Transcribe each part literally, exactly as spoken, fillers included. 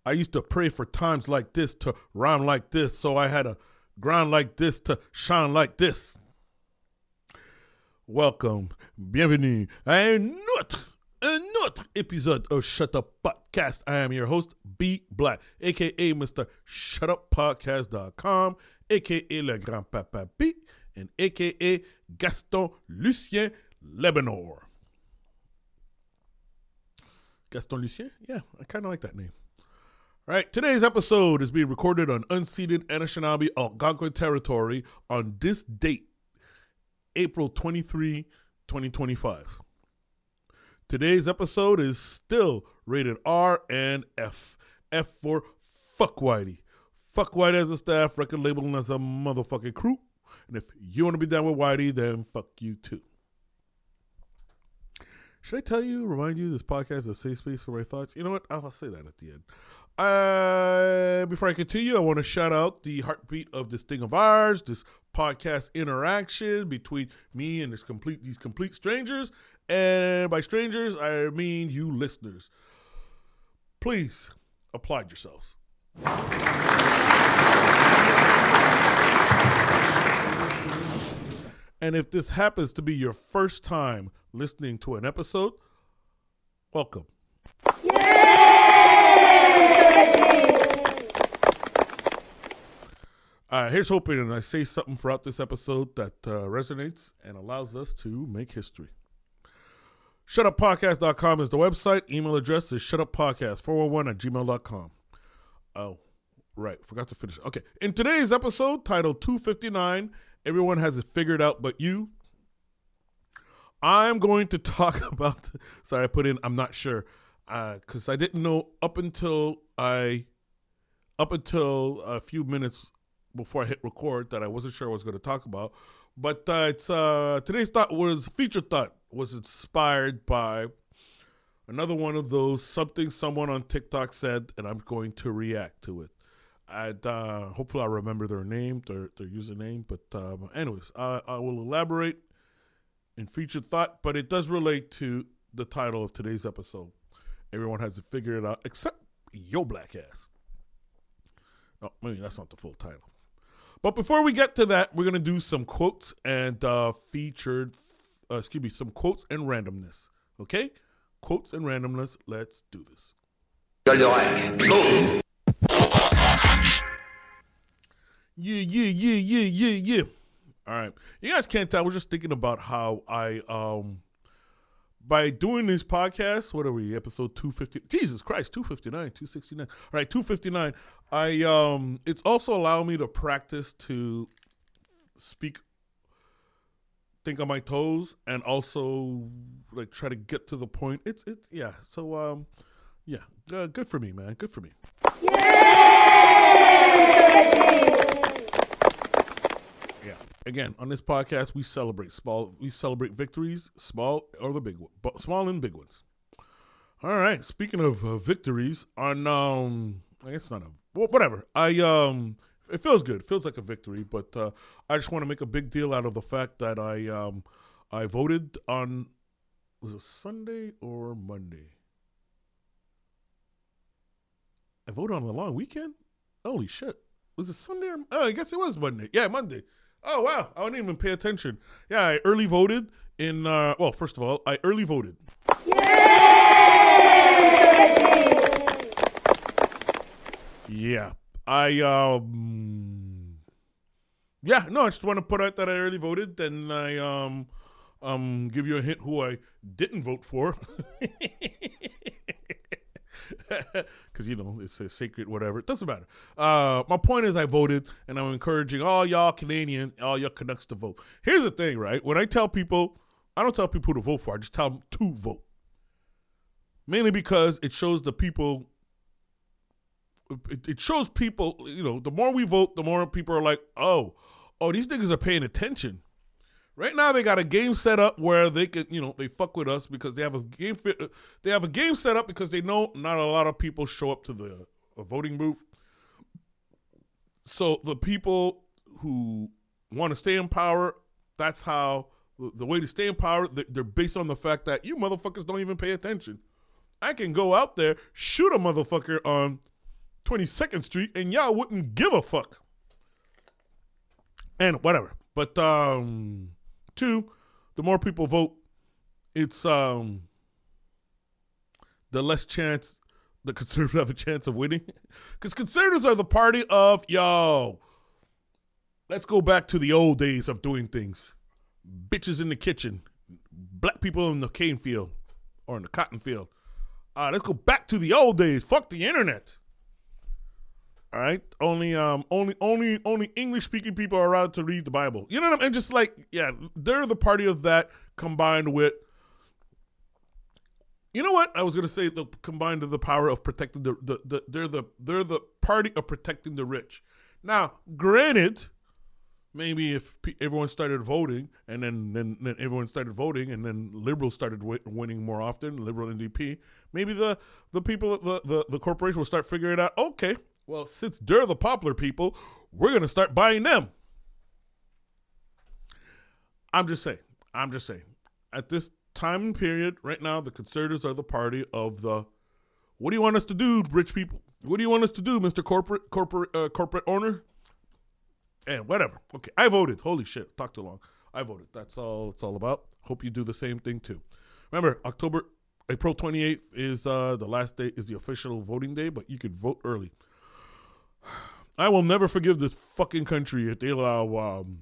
I used to pray for times like this to rhyme like this, so I had to grind like this to shine like this. Welcome, bienvenue à un autre, un autre épisode of Shut Up Podcast. I am your host, B Black, aka Mister Shut Up Podcast dot com, aka Le Grand Papa B, and aka Gaston Lucien Lebanor. Gaston Lucien? Yeah, I kind of like that name. All right, today's episode is being recorded on unceded Anishinaabe Algonquin territory on this date, April twenty-third, twenty twenty-five. Today's episode is still rated R and F. F for Fuck Whitey. Fuck Whitey as a staff, record labeling as a motherfucking crew. And if you want to be down with Whitey, then fuck you too. Should I tell you, remind you, this podcast is a safe space for my thoughts? You know what? I'll say that at the end. Uh, before I continue, I want to shout out the heartbeat of this thing of ours, this podcast interaction between me and this complete these complete strangers. And by strangers, I mean you listeners. Please applaud yourselves. And if this happens to be your first time listening to an episode, welcome. Uh, here's hoping I say something throughout this episode that uh, resonates and allows us to make history. shut up podcast dot com is the website. Email address is shutuppodcast four one one at gmail dot com. Oh, right. Forgot to finish. Okay. In today's episode, titled two fifty-nine, Everyone Has It Figured Out But You, I'm going to talk about, sorry, I put in, I'm not sure, because uh, I didn't know up until I, up until a few minutes before I hit record that I wasn't sure what I was going to talk about. But uh, it's uh, today's thought was, feature thought was inspired by another one of those something someone on TikTok said, and I'm going to react to it. I'd, uh, hopefully I'll remember their name, their, their username. But um, anyways, I, I will elaborate in featured thought, but it does relate to the title of today's episode. Everyone has to figure it out except your black ass. No, maybe that's not the full title. But before we get to that, we're going to do some quotes and uh, featured, uh, excuse me, some quotes and randomness. Okay? Quotes and randomness. Let's do this. Yeah, yeah, yeah, yeah, yeah, yeah. All right. You guys can't tell. We're just thinking about how I, um, by doing this podcast, what are we, episode two fifty? Jesus Christ, two fifty-nine, two sixty-nine. All right, two fifty-nine. I, um, it's also allowed me to practice to speak, think on my toes, and also, like, try to get to the point. It's, it, yeah. So, um, yeah, uh, good for me, man. Good for me. Again, on this podcast, we celebrate small. We celebrate victories, small or the big one, small and big ones. All right. Speaking of uh, victories, on um, I guess not a well, whatever. I um, it feels good. It feels like a victory, but uh, I just want to make a big deal out of the fact that I um, I voted on, was it Sunday or Monday? I voted on the long weekend. Holy shit! Was it Sunday? Or, oh, I guess it was Monday. Yeah, Monday. Oh, wow. I didn't even pay attention. Yeah, I early voted in, uh, well, first of all, I early voted. Yay! Yeah. I, um, yeah, no, I just want to put out that I early voted, and I, um, um, give you a hint who I didn't vote for. Because, you know, it's a sacred whatever. It doesn't matter. Uh, my point is I voted, and I'm encouraging all y'all Canadian, all y'all Canucks to vote. Here's the thing, right? When I tell people, I don't tell people who to vote for. I just tell them to vote. Mainly because it shows the people, it, it shows people, you know, the more we vote, the more people are like, oh, oh, these niggas are paying attention. Right now, they got a game set up where they could, you know, they fuck with us because they have a game fit. They have a game set up because they know not a lot of people show up to the uh, voting booth. So the people who want to stay in power, that's how the way to stay in power. They're based on the fact that you motherfuckers don't even pay attention. I can go out there, shoot a motherfucker on twenty-second Street, and y'all wouldn't give a fuck. And whatever. But um, two, the more people vote, it's um, the less chance the conservatives have a chance of winning. Because conservatives are the party of, yo, let's go back to the old days of doing things. Bitches in the kitchen. Black people in the cane field or in the cotton field. Uh, let's go back to the old days. Fuck the internet. All right, only um, only only only English speaking people are allowed to read the Bible. You know what I mean? Just like, yeah, they're the party of that combined with. You know what? I was gonna say the combined with the power of protecting the, the, the they're the they're the party of protecting the rich. Now, granted, maybe if pe- everyone started voting and then, then then everyone started voting and then liberals started w- winning more often, liberal N D P, maybe the the people the the, the corporation will start figuring out, okay, well, since they're the popular people, we're gonna start buying them. I'm just saying. I'm just saying. At this time and period, right now, the conservatives are the party of the, what do you want us to do, rich people? What do you want us to do, Mister Corporate corporate uh, corporate owner? And whatever. Okay, I voted. Holy shit, talked too long. I voted. That's all it's all about. Hope you do the same thing too. Remember, October, April twenty-eighth is uh, the last day, is the official voting day, but you could vote early. I will never forgive this fucking country if they allow um,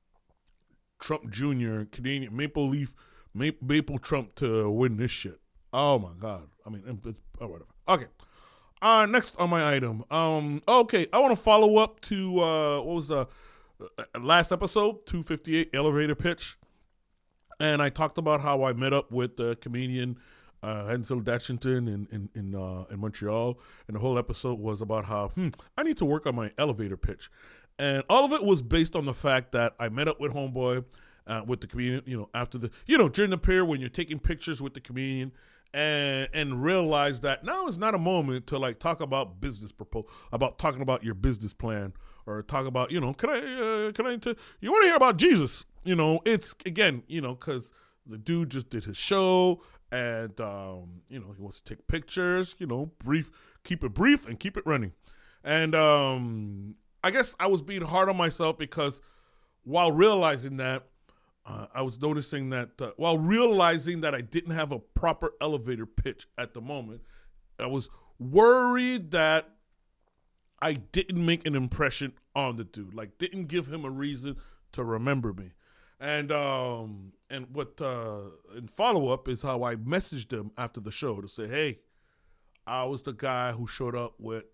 Trump Junior, Canadian Maple Leaf, Maple, Maple Trump to win this shit. Oh my God. I mean, it's, oh, whatever. Okay. Uh, next on my item. Um, okay, I want to follow up to, uh, what was the uh, last episode, two fifty-eight elevator pitch. And I talked about how I met up with the comedian uh, Hensel Datchington in in in, uh, in Montreal, and the whole episode was about how hmm, I need to work on my elevator pitch, and all of it was based on the fact that I met up with Homeboy, uh, with the comedian, you know, after the, you know, during the period when you're taking pictures with the comedian, and and realize that now is not a moment to like talk about business proposal, about talking about your business plan, or talk about, you know, can I uh, can I t- you want to hear about Jesus? You know, it's again, you know, because the dude just did his show. And, um, you know, he wants to take pictures, you know, brief, keep it brief and keep it running. And um, I guess I was being hard on myself because while realizing that, uh, I was noticing that, uh, while realizing that I didn't have a proper elevator pitch at the moment, I was worried that I didn't make an impression on the dude, like didn't give him a reason to remember me. And um and what uh, in follow up is how I messaged him after the show to say, hey, I was the guy who showed up with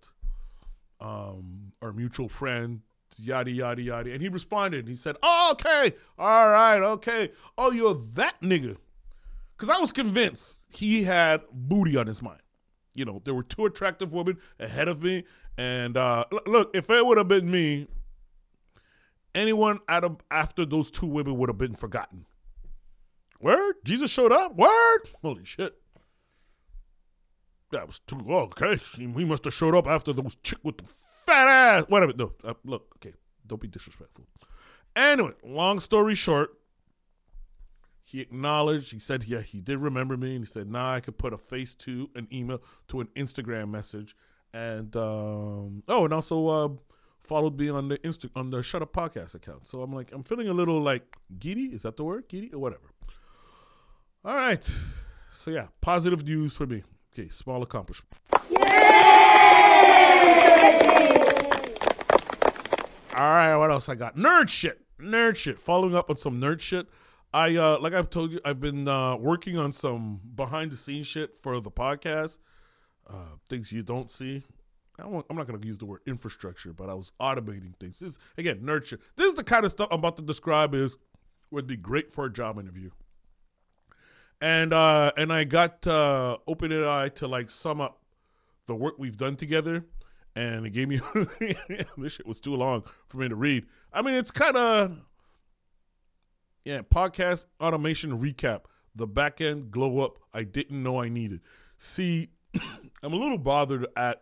um, our mutual friend, yada yada yada, and he responded. He said, "Oh, okay, all right, okay. Oh, you're that nigga," because I was convinced he had booty on his mind. You know, there were two attractive women ahead of me, and uh, look, if it would have been me, anyone out of after those two women would have been forgotten. Word? Jesus showed up? Word? Holy shit. That was too, oh, okay. He must have showed up after those chick with the fat ass. Whatever. No, uh, look, okay. Don't be disrespectful. Anyway, long story short, he acknowledged, he said, yeah, he did remember me. And he said, nah, I could put a face to an email to an Instagram message. And, um, oh, and also, uh, followed me on the Insta on the Shut Up Podcast account. So I'm like, I'm feeling a little like giddy. Is that the word? Giddy or whatever. All right. So yeah, positive news for me. Okay, small accomplishment. Yay! All right, what else I got? Nerd shit. Nerd shit. Following up on some nerd shit. I uh like I've told you, I've been uh working on some behind the scenes shit for the podcast. Uh things you don't see. I don't, I'm not going to use the word infrastructure, but I was automating things. This is, again, nurture. This is the kind of stuff I'm about to describe is would be great for a job interview. And uh, and I got uh, OpenAI to like sum up the work we've done together, and it gave me this shit was too long for me to read. I mean, it's kind of yeah, podcast automation recap, the back end glow up I didn't know I needed. See, I'm a little bothered at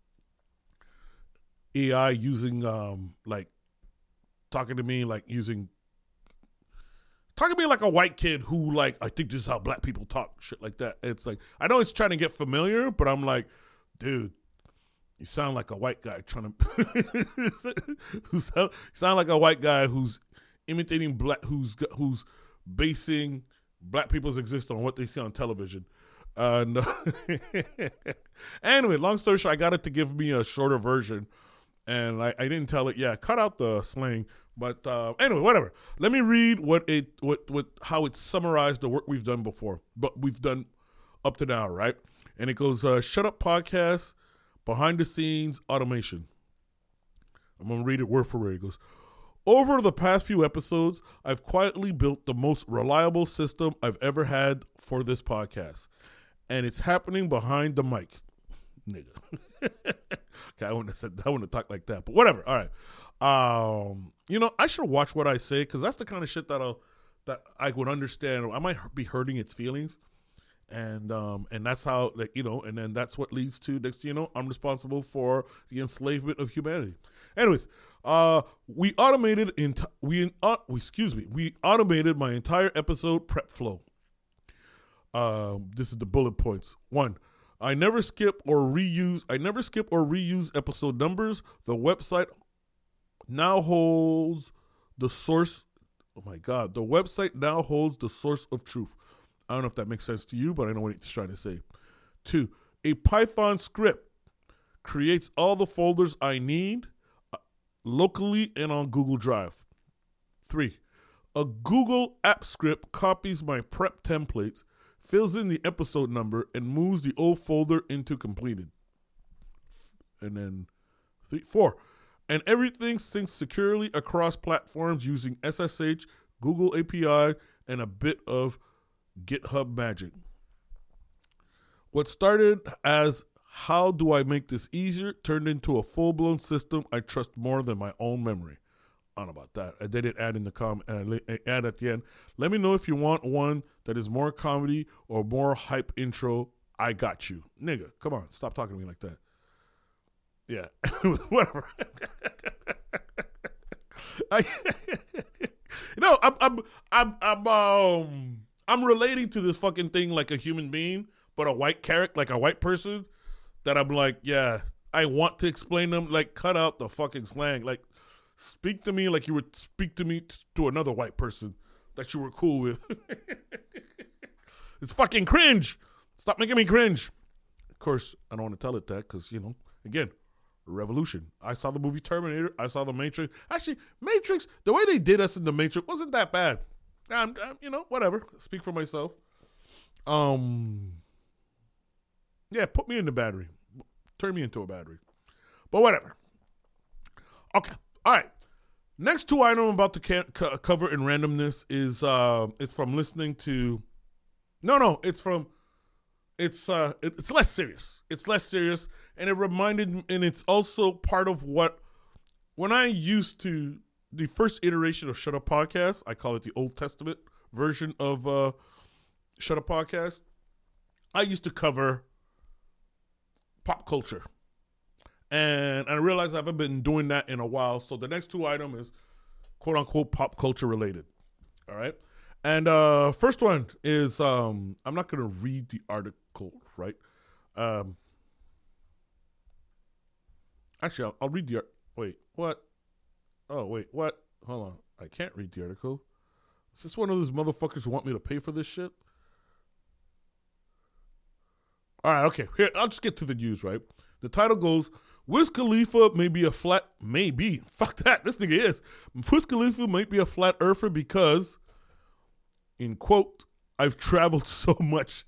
A I using um like talking to me like using talking to me like a white kid who like I think this is how black people talk, shit like that. It's like I know it's trying to get familiar, but I'm like, dude, You sound like a white guy trying to. you sound, sound like a white guy who's imitating black, who's who's basing black people's existence on what they see on television. Uh, no. Anyway, long story short, I got it to give me a shorter version, and I, I didn't tell it. Yeah, cut out the slang. But uh, anyway, whatever. Let me read what it what what how it summarized the work we've done before, but we've done up to now, right? And it goes, uh, "Shut Up Podcast, behind the scenes automation." I'm gonna read it word for word. It goes, "Over the past few episodes, I've quietly built the most reliable system I've ever had for this podcast, and it's happening behind the mic, nigga." Okay, I wouldn't have said that. I wouldn't have talked like that, but whatever. All right. Um, you know, I should watch what I say because that's the kind of shit that I'll that I would understand. I might be hurting its feelings, and um, and that's how, like, you know, and then that's what leads to next. thing you know, I'm responsible for the enslavement of humanity. Anyways, uh, we automated in we uh, we excuse me, we automated my entire episode prep flow. Uh, this is the bullet points. One. I never skip or reuse. I never skip or reuse episode numbers. The website now holds the source. Oh my God. The website now holds the source of truth. I don't know if that makes sense to you, but I know what it's trying to say. Two, a Python script creates all the folders I need uh, locally and on Google Drive. Three, a Google app script copies my prep templates, fills in the episode number, and moves the old folder into completed. And then three, four, and everything syncs securely across platforms using S S H, Google A P I, and a bit of GitHub magic. What started as how do I make this easier turned into a full-blown system I trust more than my own memory. I don't know about that. I didn't add in the com uh, add at the end. Let me know if you want one that is more comedy or more hype intro. I got you, nigga. Come on, stop talking to me like that. Yeah, whatever. I, you know, I'm, I'm, I'm, I'm, um, I'm relating to this fucking thing like a human being, but a white character, like a white person. That I'm like, yeah, I want to explain them. Like, cut out the fucking slang. Like, speak to me like you would speak to me t- to another white person that you were cool with. It's fucking cringe. Stop making me cringe. Of course, I don't want to tell it that because, you know, again, revolution. I saw the movie Terminator. I saw the Matrix. Actually, Matrix, the way they did us in the Matrix wasn't that bad. I'm, I'm, you know, whatever. Speak for myself. Um, yeah, put me in the battery. Turn me into a battery. But whatever. Okay. All right. Next two items I'm about to ca- co- cover in randomness is uh, it's from listening to. No, no, it's from. It's uh, it, it's less serious. It's less serious, and it reminded me, and it's also part of what when I used to the first iteration of Shut Up Podcast. I call it the Old Testament version of uh, Shut Up Podcast. I used to cover pop culture. And I realized I haven't been doing that in a while. So the next two items is quote unquote pop culture related. All right. And uh, first one is um, I'm not going to read the article, right? Um, actually, I'll, I'll read the art. Wait, what? Oh, wait, what? Hold on. I can't read the article. Is this one of those motherfuckers who want me to pay for this shit? All right, okay. Here, I'll just get to the news, right? The title goes, Wiz Khalifa may be a flat, maybe, fuck that, this nigga is. Wiz Khalifa might be a flat earther because, in quote, I've traveled so much.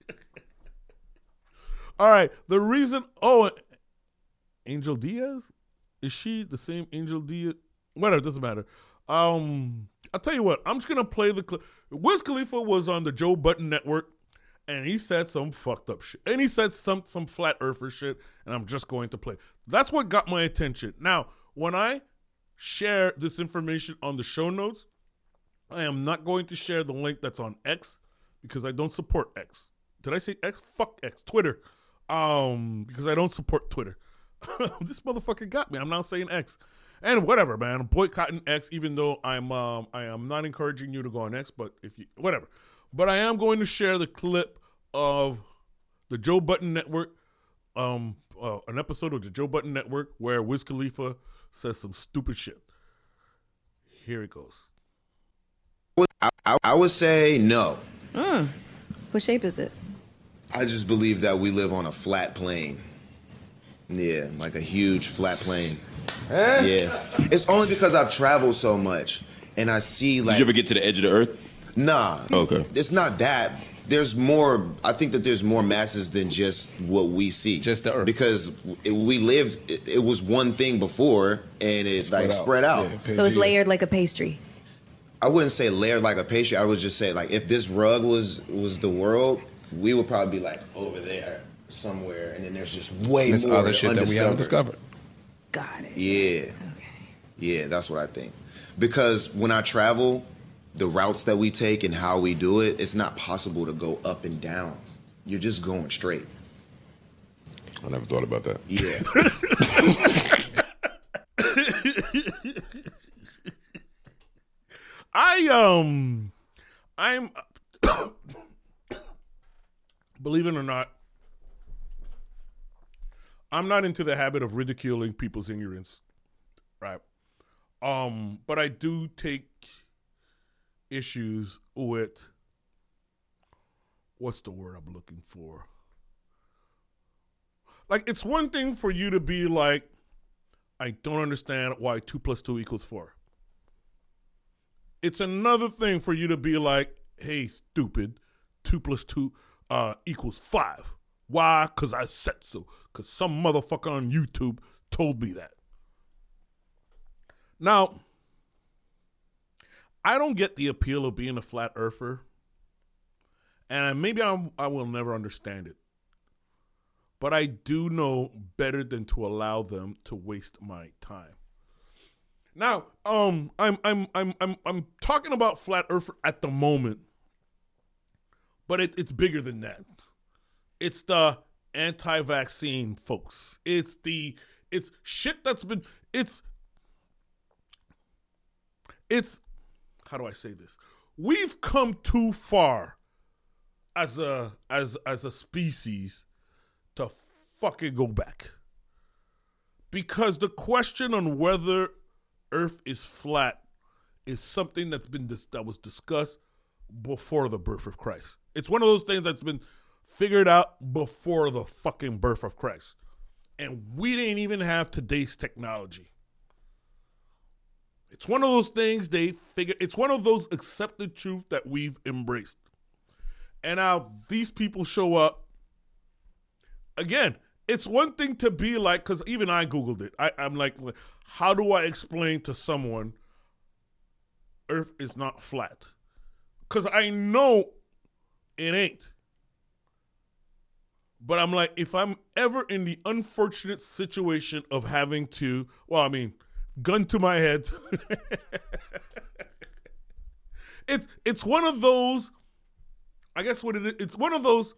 All right, the reason, oh, Angel Diaz? Is she the same Angel Diaz? Whatever, it doesn't matter. Um, I'll tell you what, I'm just going to play the clip. Wiz Khalifa was on the Joe Budden Network. And he said some fucked up shit. And he said some some flat earther shit. And I'm just going to play. That's what got my attention. Now, when I share this information on the show notes, I am not going to share the link that's on X because I don't support X. Did I say X? Fuck X. Twitter. Um, because I don't support Twitter. This motherfucker got me. I'm now saying X. And whatever, man. I'm boycotting X, even though I'm um I am not encouraging you to go on X, but if you whatever. But I am going to share the clip of the Joe Budden Network um, uh, an episode of the Joe Budden Network where Wiz Khalifa says some stupid shit. Here it goes. I, I, I would say no. Mm. What shape is it? I just believe that we live on a flat plane. Yeah, like a huge flat plane. Huh? Yeah. It's only because I've traveled so much and I see like... Did you ever get to the edge of the earth? Nah. Okay. It's not that. There's more, I think that there's more masses than just what we see. Just the earth. Because it, we lived, it, it was one thing before and it's spread like out. spread out. Yeah, so it's layered like a pastry. I wouldn't say layered like a pastry. I would just say like if this rug was was the world, we would probably be like over there somewhere, and then there's just way there's more other shit that we haven't discovered. Got it. Yeah. Okay. Yeah, that's what I think. Because when I travel, the routes that we take and how we do it, it's not possible to go up and down. You're just going straight. I never thought about that. Yeah. I um, I'm believe it or not, I'm not into the habit of ridiculing people's ignorance, right? Um, but I do take issues with what's the word I'm looking for? Like, it's one thing for you to be like, I don't understand why two plus two equals four. It's another thing for you to be like, hey, stupid, two plus two uh, equals five. Why? Because I said so. Because some motherfucker on YouTube told me that. Now, I don't get the appeal of being a flat earther. And maybe I'm, I will never understand it. But I do know better than to allow them to waste my time. Now, um, I'm I'm I'm I'm I'm talking about flat Earth at the moment, but it, it's bigger than that. It's the anti-vaccine folks. It's the it's shit that's been it's it's how do I say this? We've come too far as a as as a species to fucking go back, because the question on whether Earth is flat is something that's been dis- that was discussed before the birth of Christ. It's one of those things that's been figured out before the fucking birth of Christ, and we didn't even have today's technology. It's one of those things they figure. It's one of those accepted truths that we've embraced, and now these people show up again. It's one thing to be like, because even I Googled it. I, I'm like, how do I explain to someone Earth is not flat? Because I know it ain't. But I'm like, if I'm ever in the unfortunate situation of having to, well, I mean, gun to my head. it's it's one of those, I guess what it is, it's one of those,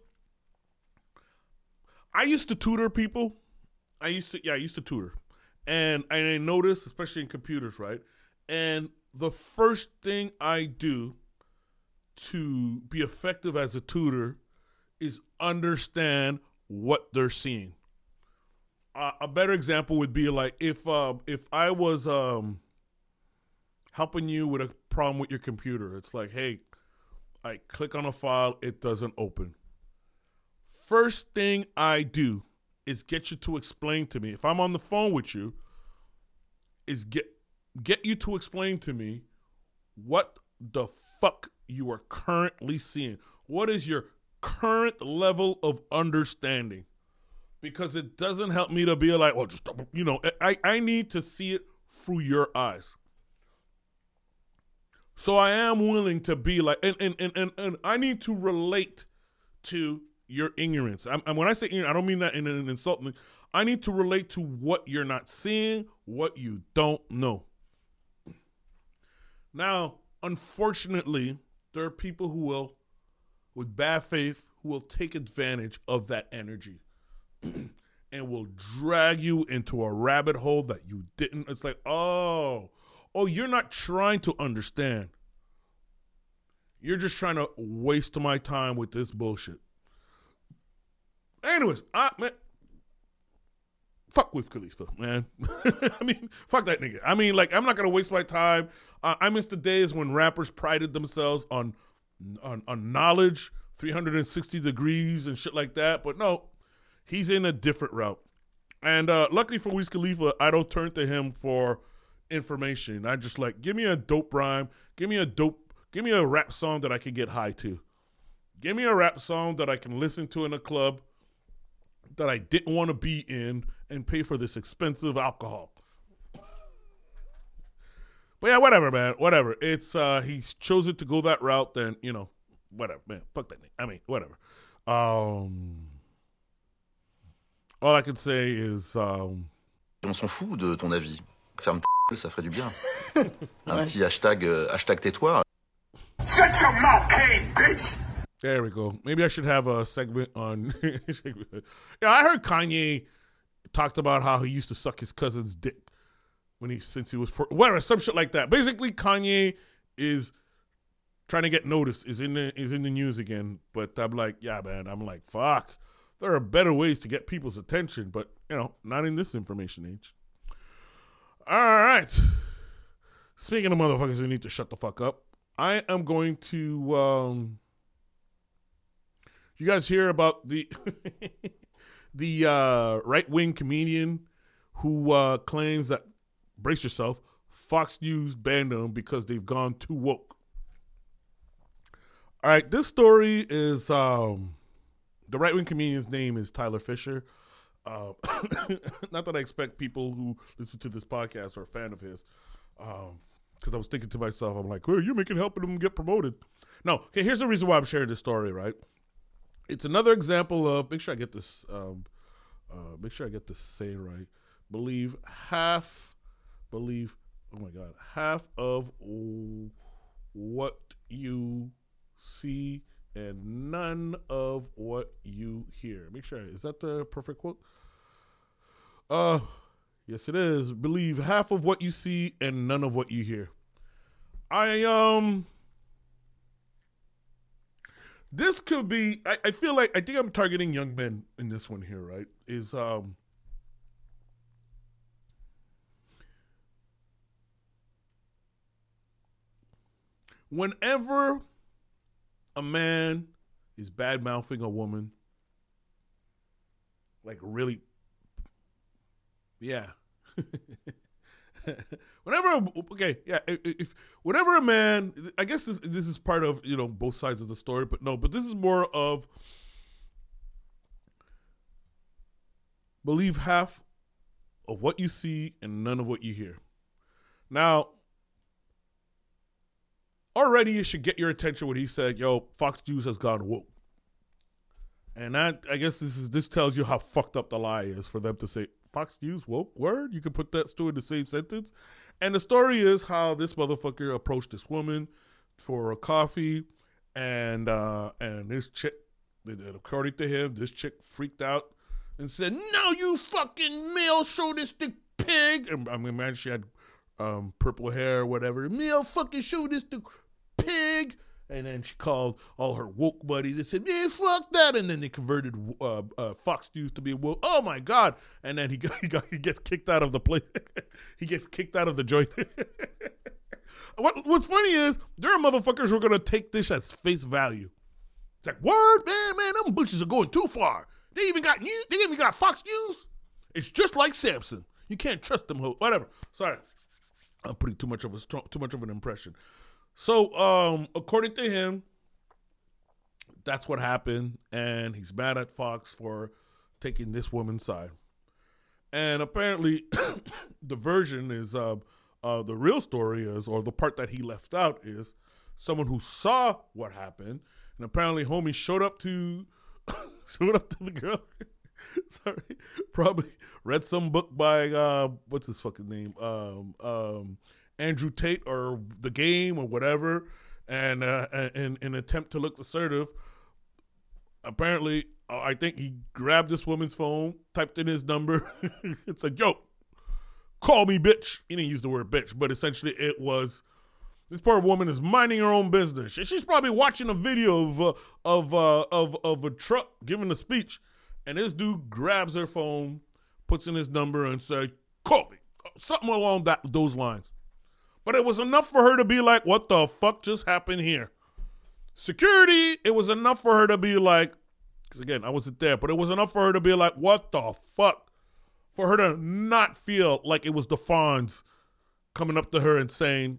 I used to tutor people. I used to, yeah, I used to tutor. And I noticed, especially in computers, right? And the first thing I do to be effective as a tutor is understand what they're seeing. Uh, a better example would be like if uh, if I was um, helping you with a problem with your computer. It's like, hey, I click on a file, it doesn't open. First thing I do is get you to explain to me, if I'm on the phone with you, is get get you to explain to me what the fuck you are currently seeing. What is your current level of understanding? Because it doesn't help me to be like, well, just, you know, I, I need to see it through your eyes. So I am willing to be like, and and and and, and I need to relate to your ignorance. I'm, and when I say ignorant, I don't mean that in an insulting. I need to relate to what you're not seeing, what you don't know. Now, unfortunately, there are people who will, with bad faith, who will take advantage of that energy and will drag you into a rabbit hole that you didn't. It's like, oh, oh, you're not trying to understand. You're just trying to waste my time with this bullshit. Anyways, I, man, fuck Wiz Khalifa, man. I mean, fuck that nigga. I mean, like, I'm not gonna waste my time. Uh, I miss the days when rappers prided themselves on on, on knowledge, three hundred sixty degrees and shit like that. But no, he's in a different route. And uh, luckily for Wiz Khalifa, I don't turn to him for information. I just like, give me a dope rhyme, give me a dope, give me a rap song that I can get high to. Give me a rap song that I can listen to in a club that I didn't want to be in and pay for this expensive alcohol. But yeah, whatever, man. Whatever. It's uh he's chosen to go that route, then, you know, whatever, man. Fuck that nigga. I mean, whatever. Um all I can say is um on s'en fout de ton avis. Ferme ta gueule, ça ferait du bien. Un petit hashtag euh, hashtag tais-toi. Shut your mouth, Kane, bitch. There we go. Maybe I should have a segment on. Yeah, I heard Kanye talked about how he used to suck his cousin's dick when he since he was for whatever, some shit like that. Basically, Kanye is trying to get noticed, is in the is in the news again. But I'm like, yeah, man. I'm like, fuck. There are better ways to get people's attention, but you know, not in this information age. All right. Speaking of motherfuckers who need to shut the fuck up, I am going to. Um, You guys hear about the the uh, right-wing comedian who uh, claims that, brace yourself, Fox News banned them because they've gone too woke. All right, this story is, um, the right-wing comedian's name is Tyler Fisher. Uh, not that I expect people who listen to this podcast are a fan of his, because um, I was thinking to myself, I'm like, well, you're making helping them get promoted. No, okay, here's the reason why I'm sharing this story, right? It's another example of, make sure I get this, um, uh, make sure I get this say right. Believe half, believe, oh my God, half of what you see and none of what you hear. Make sure, is that the perfect quote? Uh, yes it is. Believe half of what you see and none of what you hear. I, um... This could be, I, I feel like, I think I'm targeting young men in this one here, right? Is, um, whenever a man is bad-mouthing a woman, like really, yeah. Whenever, okay, yeah, if whenever a man, I guess this this is part of, you know, both sides of the story, but no, but this is more of believe half of what you see and none of what you hear. Now, already it should get your attention when he said, yo, Fox News has gone woke. And that, I guess this is this tells you how fucked up the lie is for them to say, Fox News woke? Word? You can put that two in the same sentence. And the story is how this motherfucker approached this woman for a coffee, and uh, and this chick, according to him, this chick freaked out and said, "No, you fucking male chauvinistic pig!" And I mean, man, she had um, purple hair or whatever. Male fucking chauvinistic pig. And then she called all her woke buddies and said, "Man, fuck that!" And then they converted uh, uh, Fox News to be woke. Oh my God! And then he got, he, got, he gets kicked out of the place. He gets kicked out of the joint. what, what's funny is there are motherfuckers who are gonna take this as face value. It's like, word, man, man, them bitches are going too far. They even got news. They even got Fox News. It's just like Samson. You can't trust them. Ho- Whatever. Sorry, I'm putting too much of a strong, too much of an impression. So, um, according to him, that's what happened, and he's mad at Fox for taking this woman's side. And apparently, the version is, uh, uh, the real story is, or the part that he left out is, someone who saw what happened, and apparently homie showed up to, showed up to the girl, sorry, probably read some book by, uh, what's his fucking name, um, um, Andrew Tate or The Game or whatever, and uh, in an attempt to look assertive, apparently, uh, I think he grabbed this woman's phone, typed in his number. It's like, yo, call me bitch. He didn't use the word bitch, but essentially it was, this poor woman is minding her own business. She's probably watching a video of uh, of uh, of of a truck giving a speech, and this dude grabs her phone, puts in his number and say, call me. Something along that those lines. But it was enough for her to be like, what the fuck just happened here? Security, it was enough for her to be like, because again, I wasn't there, but it was enough for her to be like, what the fuck? For her to not feel like it was the Fonz coming up to her and saying,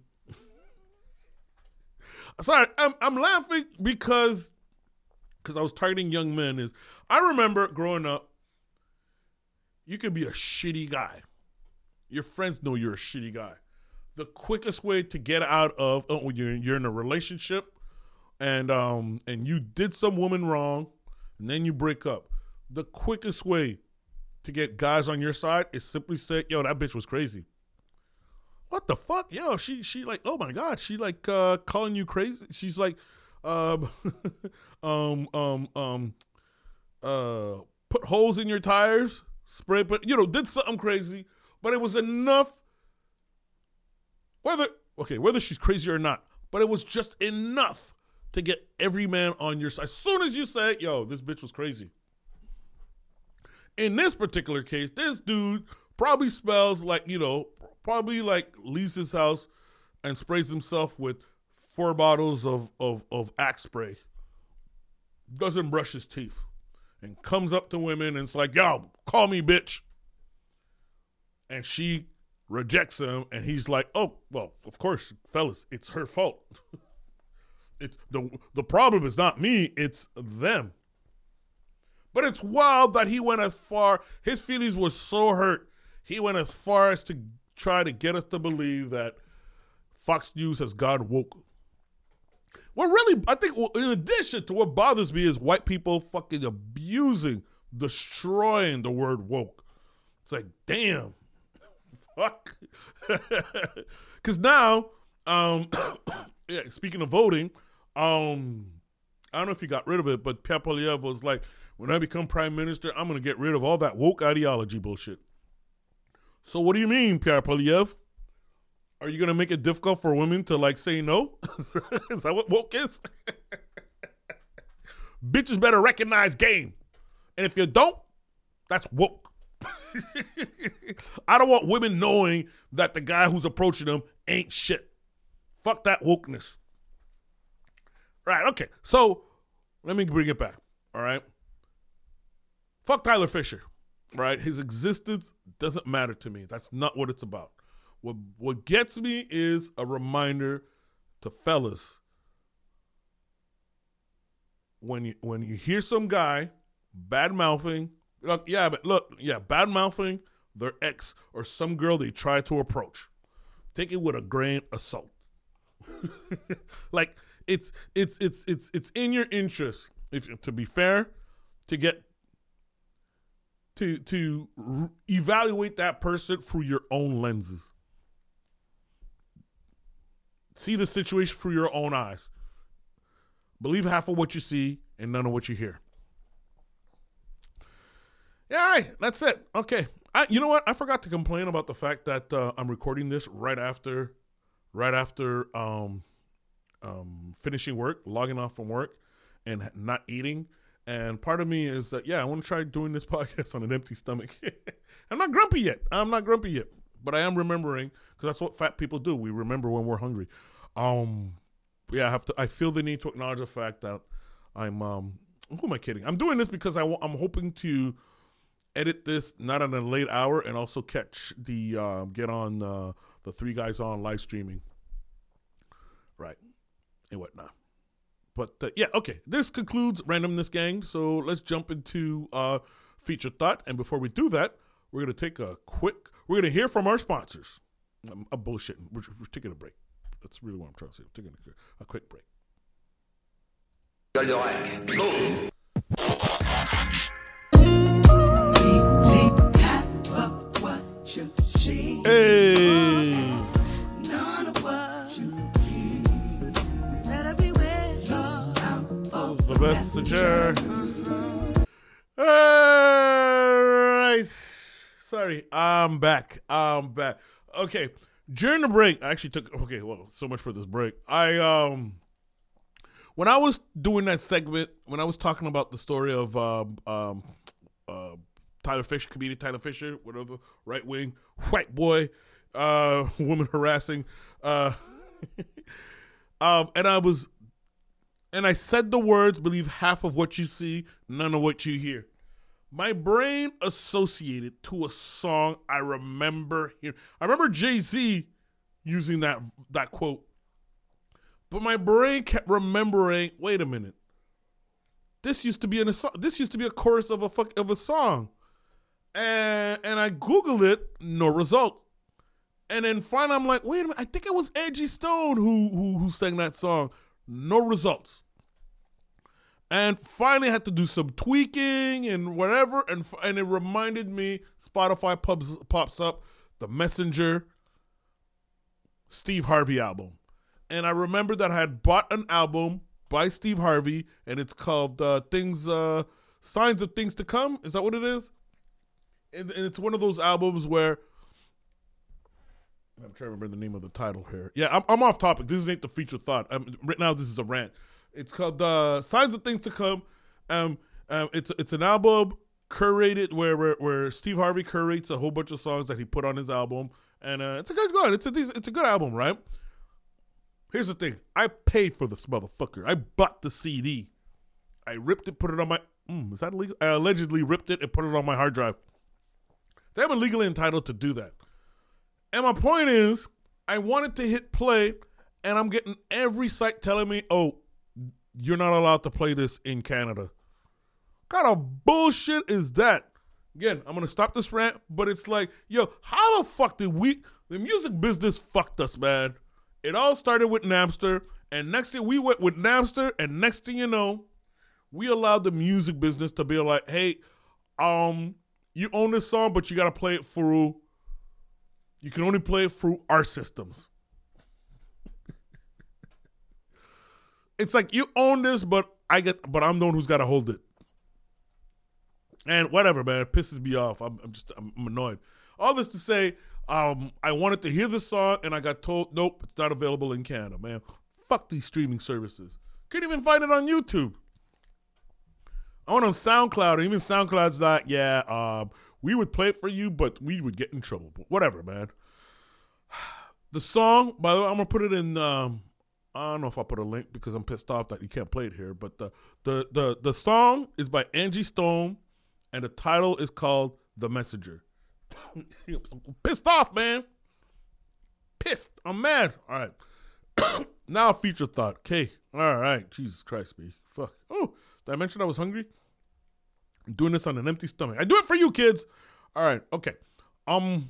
sorry, I'm, I'm laughing because because I was targeting young men. Is I remember growing up, you could be a shitty guy. Your friends know you're a shitty guy. The quickest way to get out of oh, when you're you're in a relationship and um and you did some woman wrong and then you break up. The quickest way to get guys on your side is simply say, yo, that bitch was crazy. What the fuck? Yo, she she like, oh my God, she like uh calling you crazy. She's like um um um um uh put holes in your tires, spray but you know, did something crazy, but it was enough whether okay, whether she's crazy or not, but it was just enough to get every man on your side. As soon as you say, yo, this bitch was crazy. In this particular case, this dude probably smells like, you know, probably like leaves his house and sprays himself with four bottles of, of, of Axe spray. Doesn't brush his teeth. And comes up to women and it's like, yo, call me bitch. And she rejects him and he's like, oh, well, of course, fellas, it's her fault. It's the the problem is not me, it's them. But it's wild that he went as far, his feelings were so hurt, he went as far as to try to get us to believe that Fox News has gone woke. Well, really, I think in addition to what bothers me is white people fucking abusing, destroying the word woke. It's like, damn. Fuck. Because now, um, yeah, speaking of voting, um, I don't know if he got rid of it, but Pierre Poilievre was like, when I become prime minister, I'm going to get rid of all that woke ideology bullshit. So what do you mean, Pierre Poilievre? Are you going to make it difficult for women to, like, say no? Is that what woke is? Bitches better recognize game. And if you don't, that's woke. I don't want women knowing that the guy who's approaching them ain't shit. Fuck that wokeness. Right, okay. So, let me bring it back, all right? Fuck Tyler Fisher, right? His existence doesn't matter to me. That's not what it's about. What what gets me is a reminder to fellas, when you when you hear some guy bad mouthing, look, yeah, but look, yeah, bad mouthing their ex or some girl they try to approach, take it with a grain of salt. Like it's it's it's it's it's in your interest, if to be fair, to get to to re- evaluate that person through your own lenses. See the situation through your own eyes. Believe half of what you see and none of what you hear. Yeah, all right, that's it. Okay, I, you know what? I forgot to complain about the fact that uh, I'm recording this right after, right after um, um, finishing work, logging off from work, and not eating. And part of me is that, yeah, I want to try doing this podcast on an empty stomach. I'm not grumpy yet. I'm not grumpy yet. But I am remembering, because that's what fat people do. We remember when we're hungry. Um, yeah, I have to. I feel the need to acknowledge the fact that I'm, um, who am I kidding? I'm doing this because I w- I'm hoping to edit this not at a late hour and also catch the, uh, get on uh, the Three Guys On live streaming. Right. And whatnot. But uh, yeah, okay. This concludes Randomness Gang. So let's jump into uh, Feature Thought. And before we do that, we're going to take a quick, we're going to hear from our sponsors. I'm, I'm bullshitting. We're, we're taking a break. That's really what I'm trying to say. We're taking a, a quick break. Hey! The messenger. All right. Sorry, I'm back. I'm back. Okay, during the break, I actually took. Okay, well, so much for this break. I um, when I was doing that segment, when I was talking about the story of um, um, uh, Tyler Fisher, comedian Tyler Fisher, whatever, right wing white boy, uh, woman harassing, uh, um, and I was, and I said the words, believe half of what you see, none of what you hear. My brain associated to a song I remember hearing. I remember Jay-Z using that that quote, but my brain kept remembering. Wait a minute, this used to be in a song. This used to be a chorus of a fuck of a song, and and I googled it, no result. And then finally, I'm like, wait a minute, I think it was Angie Stone who who who sang that song. No results. And finally, I had to do some tweaking and whatever, and and it reminded me. Spotify pops pops up, The Messenger, Steve Harvey album, and I remember that I had bought an album by Steve Harvey, and it's called uh, "Things, uh, Signs of Things to Come." Is that what it is? And, and it's one of those albums where I'm trying to remember the name of the title here. Yeah, I'm, I'm off topic. This ain't the feature thought. I'm, right now, this is a rant. It's called uh, "Signs of Things to Come." Um, um, it's it's an album curated where, where where Steve Harvey curates a whole bunch of songs that he put on his album, and uh, it's a good good. It's a decent, it's a good album, right? Here's the thing: I paid for this motherfucker. I bought the C D. I ripped it, put it on my. Mm, is that illegal? I allegedly ripped it and put it on my hard drive. They were legally entitled to do that. And my point is, I wanted to hit play, and I'm getting every site telling me, "Oh, you're not allowed to play this in Canada." What kind of bullshit is that? Again, I'm gonna stop this rant, but it's like, yo, how the fuck did we? The music business fucked us, man. It all started with Napster, and next thing we went with Napster, and next thing you know, we allowed the music business to be like, hey, um, you own this song, but you gotta play it through. You can only play it through our systems. It's like you own this, but I get, but I'm the one who's got to hold it. And whatever, man, it pisses me off. I'm, I'm just, I'm annoyed. All this to say, um, I wanted to hear the song, and I got told, nope, it's not available in Canada, man. Fuck these streaming services. Can't even find it on YouTube. I went on SoundCloud, and even SoundCloud's not, yeah, um, we would play it for you, but we would get in trouble. But whatever, man. The song, by the way, I'm gonna put it in. Um, I don't know if I put a link because I'm pissed off that you can't play it here. But the the the the song is by Angie Stone, and the title is called "The Messenger." I'm pissed off, man. Pissed. I'm mad. All right. Now feature thought. Okay. All right. Jesus Christ, me. Fuck. Oh, did I mention I was hungry? I'm doing this on an empty stomach. I do it for you, kids. All right. Okay. Um.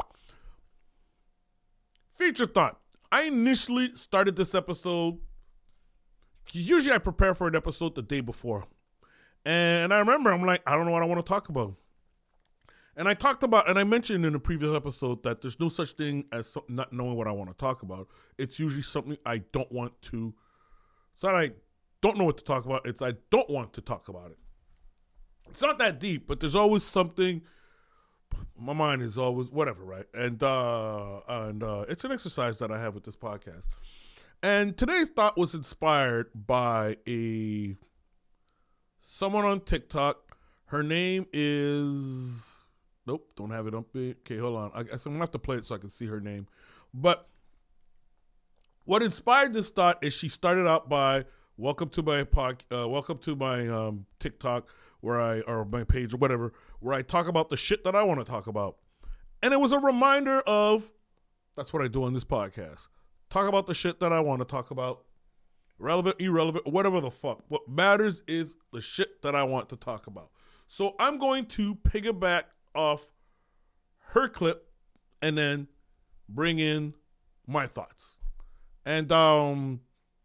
Feature thought. I initially started this episode. Usually I prepare for an episode the day before. And I remember I'm like, I don't know what I want to talk about. And I talked about, and I mentioned in a previous episode that there's no such thing as not knowing what I want to talk about. It's usually something I don't want to. It's not I don't know what to talk about. It's I don't want to talk about it. It's not that deep, but there's always something. My mind is always whatever, right? And uh, and uh, it's an exercise that I have with this podcast. And today's thought was inspired by a someone on TikTok. Her name is nope, don't have it up there. Okay, hold on. I guess I'm gonna have to play it so I can see her name. But what inspired this thought is she started out by welcome to my pod, uh, welcome to my um, TikTok where I or my page or whatever. Where I talk about the shit that I want to talk about. And it was a reminder of, that's what I do on this podcast. Talk about the shit that I want to talk about. Relevant, irrelevant, whatever the fuck. What matters is the shit that I want to talk about. So I'm going to piggyback off her clip and then bring in my thoughts. And um,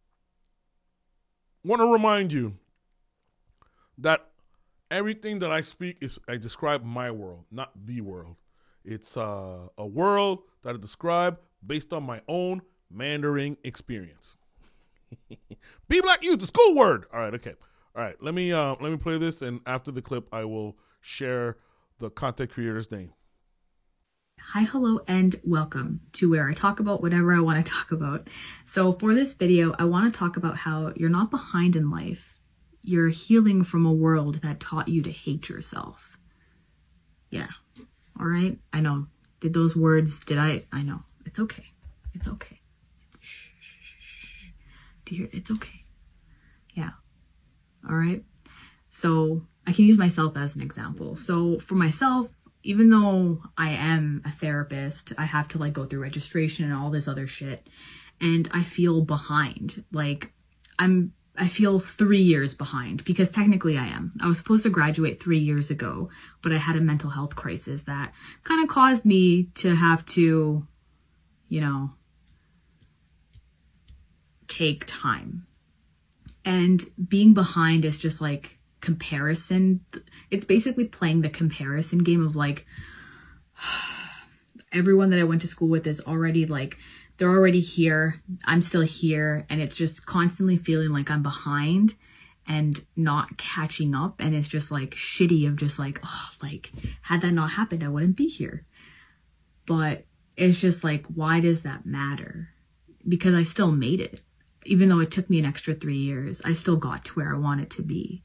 want to remind you that everything that I speak is, I describe my world, not the world. It's uh, a world that I describe based on my own Mandarin experience. Be black, use the school word. All right, okay. All right, let me uh, let me play this, and after the clip, I will share the content creator's name. Hi, hello, and welcome to where I talk about whatever I want to talk about. So for this video, I want to talk about how you're not behind in life. You're healing from a world that taught you to hate yourself. Yeah. All right. I know. Did those words, did I, I know. It's okay. It's okay. Shh, shh, shh, shh. Dear, it's okay. Yeah. All right. So I can use myself as an example. So for myself, even though I am a therapist, I have to like go through registration and all this other shit. And I feel behind. Like I'm, I feel three years behind because technically I am. I was supposed to graduate three years ago, but I had a mental health crisis that kind of caused me to have to, you know, take time. And being behind is just like comparison. It's basically playing the comparison game of like, everyone that I went to school with is already like, they're already here. I'm still here. And it's just constantly feeling like I'm behind and not catching up. And it's just like shitty of just like, oh, like had that not happened, I wouldn't be here. But it's just like, why does that matter? Because I still made it. Even though it took me an extra three years, I still got to where I wanted to be.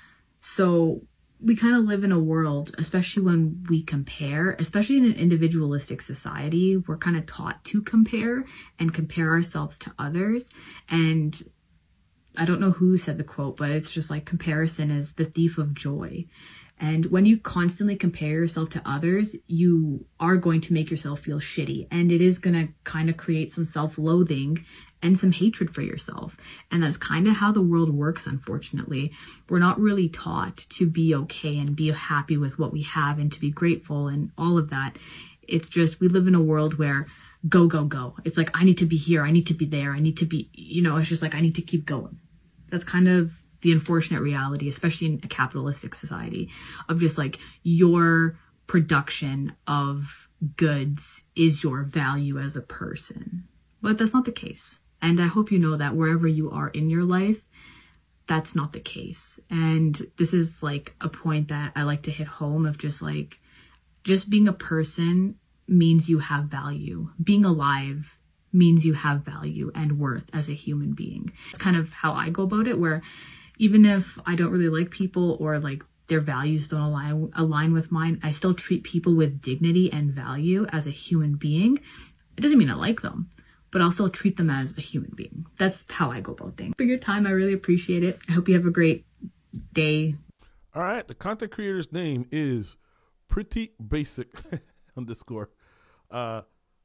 So we kind of live in a world, especially when we compare, especially in an individualistic society, we're kind of taught to compare and compare ourselves to others. And I don't know who said the quote, but it's just like comparison is the thief of joy. And when you constantly compare yourself to others, you are going to make yourself feel shitty. And it is going to kind of create some self-loathing and some hatred for yourself. And that's kind of how the world works, unfortunately. We're not really taught to be okay and be happy with what we have and to be grateful and all of that. It's just, we live in a world where go, go, go. It's like, I need to be here. I need to be there. I need to be, you know, it's just like, I need to keep going. That's kind of the unfortunate reality, especially in a capitalistic society, of just like your production of goods is your value as a person. But that's not the case. And I hope you know that wherever you are in your life, that's not the case. And this is like a point that I like to hit home of just like, just being a person means you have value. Being alive means you have value and worth as a human being. It's kind of how I go about it, where even if I don't really like people or like their values don't align, align with mine, I still treat people with dignity and value as a human being. It doesn't mean I like them, but I'll still treat them as a human being. That's how I go about things. For your time, I really appreciate it. I hope you have a great day. All right. The content creator's name is Pretty Basic underscore. Uh,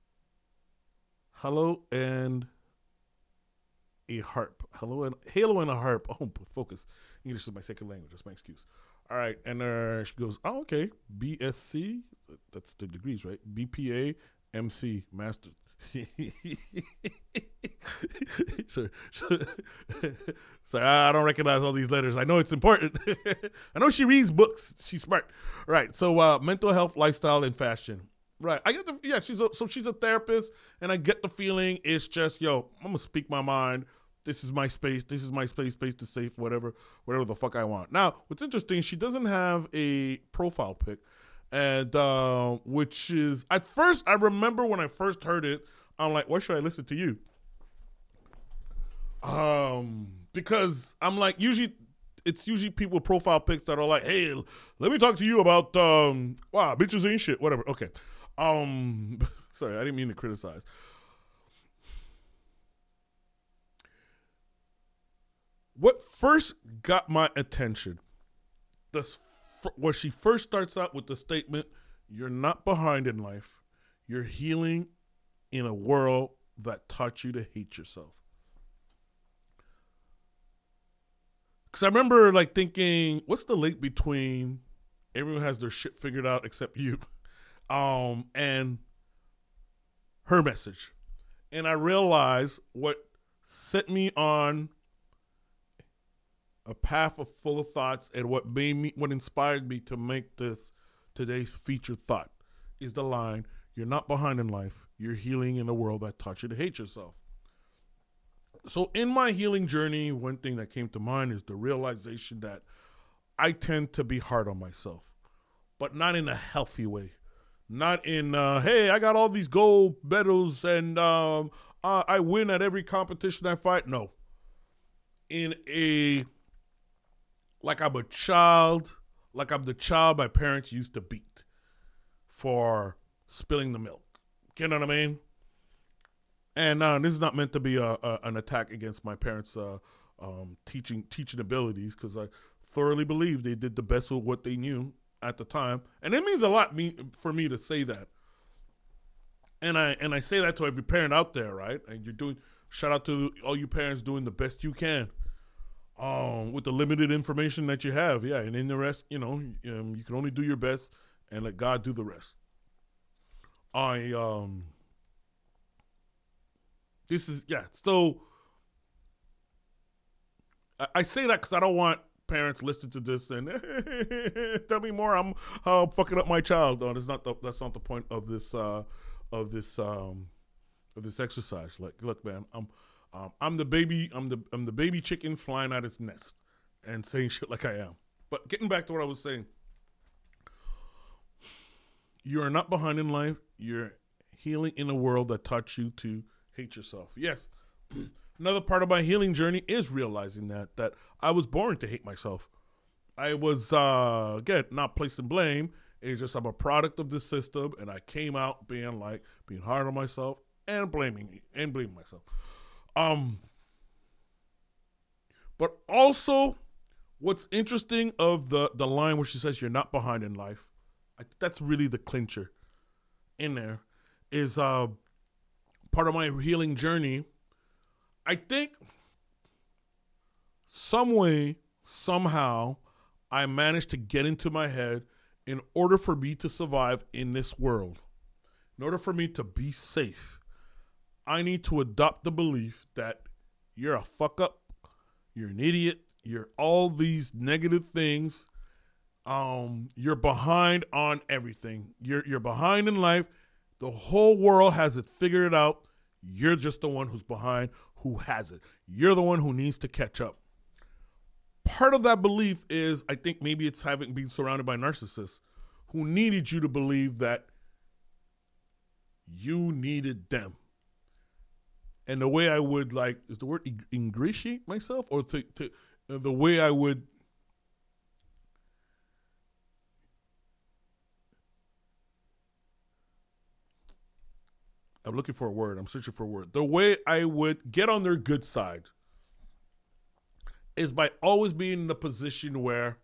hello and a harp. Hello and Halo and a harp. Oh, focus. English is my second language. That's my excuse. All right. And uh, she goes, oh, okay. B S c. That's the degrees, right? B P A, M C, master. sure, sure. Sorry, I don't recognize all these letters. I know it's important. I know she reads books. She's smart. Right. So, uh, mental health, lifestyle, and fashion. Right. I get the yeah. She's a, so she's a therapist, and I get the feeling it's just yo. I'm gonna speak my mind. This is my space. This is my space. Space to say whatever, whatever the fuck I want. Now, what's interesting? She doesn't have a profile pic. And uh, which is, at first, I remember when I first heard it, I'm like, why should I listen to you? Um, because I'm like, usually, it's usually people with profile pics that are like, hey, let me talk to you about, um, wow, bitches ain't shit, whatever. Okay. Um, sorry, I didn't mean to criticize. What first got my attention, the where she first starts out with the statement, you're not behind in life. You're healing in a world that taught you to hate yourself. Because I remember like thinking, what's the link between everyone has their shit figured out except you um, and her message? And I realized what set me on a path of full of thoughts, and what made me, what inspired me to make this today's featured thought is the line, you're not behind in life, you're healing in a world that taught you to hate yourself. So in my healing journey, one thing that came to mind is the realization that I tend to be hard on myself, but not in a healthy way. Not in, uh, hey, I got all these gold medals and um, uh, I win at every competition I fight. No. In a like I'm a child, like I'm the child my parents used to beat. for spilling the milk. You know what I mean? And uh, this is not meant to be a, a, an attack against my parents' uh, um, teaching teaching abilities, because I thoroughly believe they did the best with what they knew at the time, and it means a lot me for me to say that. And I and I say that to every parent out there, right? And you're doing shout out to all you parents doing the best you can, um, with the limited information that you have. Yeah, and in the rest, you know, um, you can only do your best and let God do the rest. I um. This is, yeah, so I, I say that because I don't want parents listening to this and tell me more, I'm uh, fucking up my child. No, that's not the, that's not the point of this, uh, of this, um, of this exercise. Like, look, man, I'm, um, I'm the baby, I'm the, I'm the baby chicken flying out its nest and saying shit like I am. But getting back to what I was saying, you are not behind in life. You're healing in a world that taught you to hate yourself. Yes. Another part of my healing journey is realizing that, that I was born to hate myself. I was, uh, again, not placing blame. It's just I'm a product of this system, and I came out being like, being hard on myself and blaming me and blaming myself. Um, but also what's interesting of the, the line where she says you're not behind in life, I think that's really the clincher in there, is, uh, part of my healing journey. I think some way, somehow, I managed to get into my head, in order for me to survive in this world, in order for me to be safe, I need to adopt the belief that you're a fuck up, you're an idiot, you're all these negative things, um, you're behind on everything. You're you're behind in life. The whole world has it figured out. You're just the one who's behind, who has it. You're the one who needs to catch up. Part of that belief is, I think maybe it's having been surrounded by narcissists who needed you to believe that you needed them. And the way I would, like, is the word ingratiate myself? Or to, to uh, the way I would I'm looking for a word. I'm searching for a word. The way I would get on their good side is by always being in a position where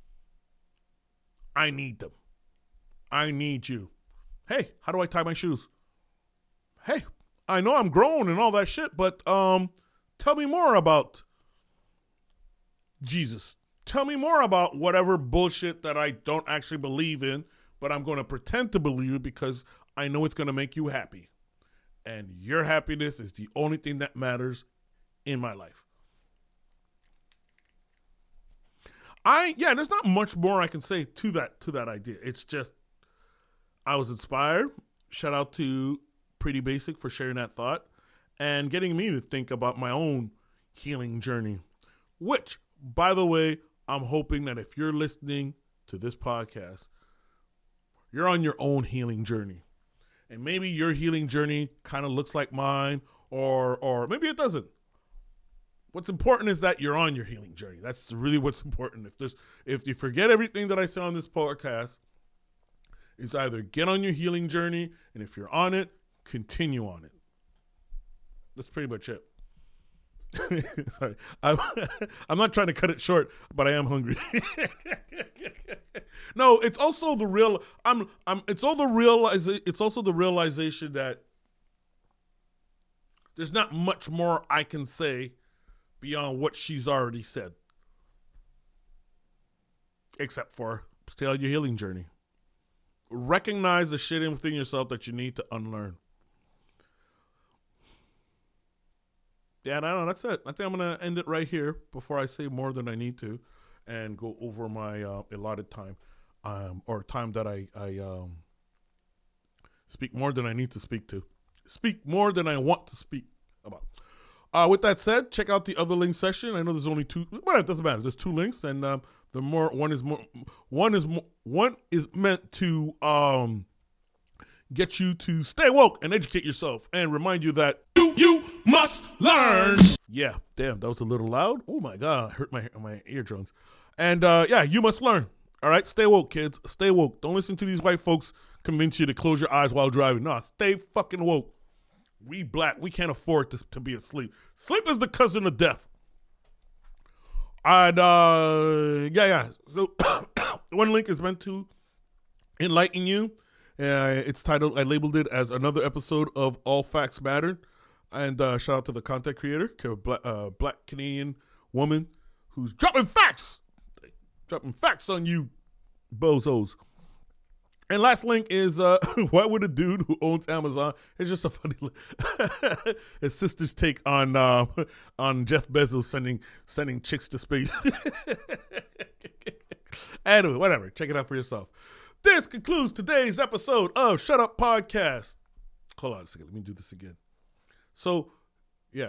I need them. I need you. Hey, how do I tie my shoes? Hey, I know I'm grown and all that shit, but um, tell me more about Jesus. Tell me more about whatever bullshit that I don't actually believe in, but I'm going to pretend to believe it because I know it's going to make you happy. And your happiness is the only thing that matters in my life. I, yeah, there's not much more I can say to that, to that idea. It's just, I was inspired. Shout out to Pretty Basic for sharing that thought and getting me to think about my own healing journey, which, by the way, I'm hoping that if you're listening to this podcast, you're on your own healing journey. And maybe your healing journey kind of looks like mine, or or maybe it doesn't. What's important is that you're on your healing journey. That's really what's important. If there's, if you forget everything that I say on this podcast, it's either get on your healing journey, and if you're on it, continue on it. That's pretty much it. Sorry, I'm, I'm not trying to cut it short, but I am hungry. No, it's also the real. I'm. I'm. It's all the realize. It's also the realization that there's not much more I can say beyond what she's already said, except for stay on your healing journey. Recognize the shit within yourself that you need to unlearn. Yeah, I don't know. That's it. I think I'm going to end it right here before I say more than I need to and go over my uh, allotted time, um, or time that I, I um, speak more than I need to speak to. Speak more than I want to speak about. Uh, with that said, check out the other link section. I know there's only two, but it doesn't matter. There's two links, and um, the more one is more one is more, one is meant to um, get you to stay woke and educate yourself, and remind you that you, you must learn. Yeah, damn, that was a little loud. Oh my god, I hurt my my eardrums. And uh, yeah, you must learn. All right, stay woke, kids. Stay woke. Don't listen to these white folks convince you to close your eyes while driving. No, stay fucking woke. We black, we can't afford to, to be asleep. Sleep is the cousin of death. And, uh, yeah, yeah. So, one link is meant to enlighten you. Uh, it's titled, I labeled it as another episode of All Facts Matter. And uh, shout out to the content creator, a black, uh, black Canadian woman who's dropping facts. Dropping facts on you bozos. And last link is, uh, why would a dude who owns Amazon, it's just a funny, his sister's take on uh, on Jeff Bezos sending sending chicks to space. Anyway, whatever. Check it out for yourself. This concludes today's episode of Shut Up Podcast. Hold on a second. Let me do this again. So, yeah.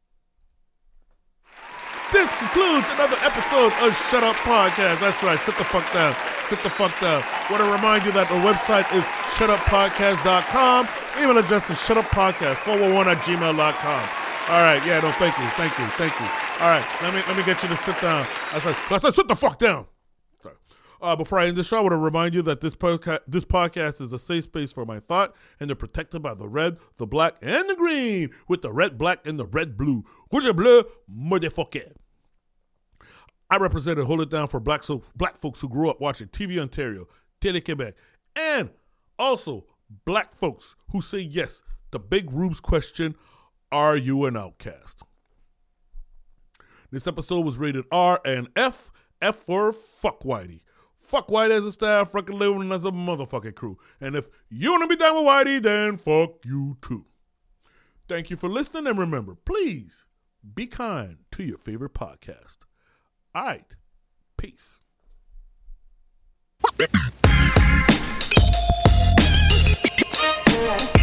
This concludes another episode of Shut Up Podcast. That's right. Sit the fuck down. Sit the fuck down. Want to remind you that the website is shut up podcast dot com. Email address is shutuppodcast four one one at gmail dot com. All right. Yeah, no, thank you. Thank you. Thank you. All right. Let me let me get you to sit down. I said, I said sit the fuck down. Sorry. Uh, before I end the show, I want to remind you that this, podca- this podcast is a safe space for my thought, and they're protected by the red, the black, and the green, with the red, black, and the red, blue. Rouge bleu, motherfucker. I represent and hold it down for black so black folks who grew up watching T V Ontario, Télé-Québec, and also black folks who say yes to Big Rube's question, are you an outcast? This episode was rated R and F, F for fuck Whitey. Fuck Whitey as a staff, fucking living as a motherfucking crew. And if you want to be down with Whitey, then fuck you too. Thank you for listening, and remember, please be kind to your favorite podcast. All right. Peace. Yeah.